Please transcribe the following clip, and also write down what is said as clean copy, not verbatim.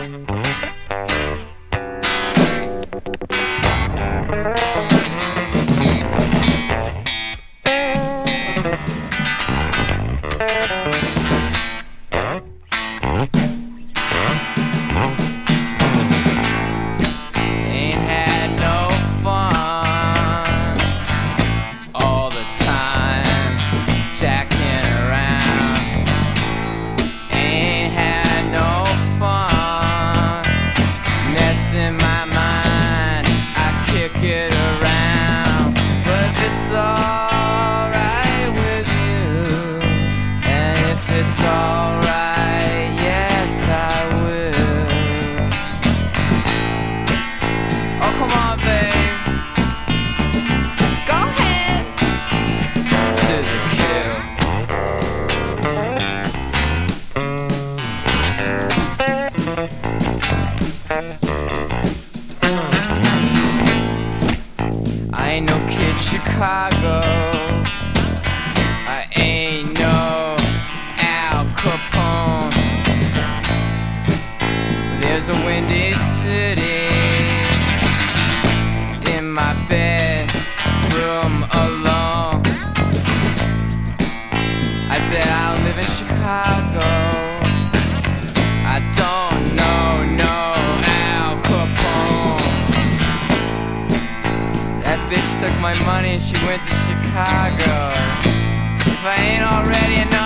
I ain't no kid Chicago, I ain't no Al Capone. There's a windy city in my bedroom alone. I said I don't live in Chicago, I don't know no Al Capone. That bitch took my money and she went to Chicago. If I ain't already enough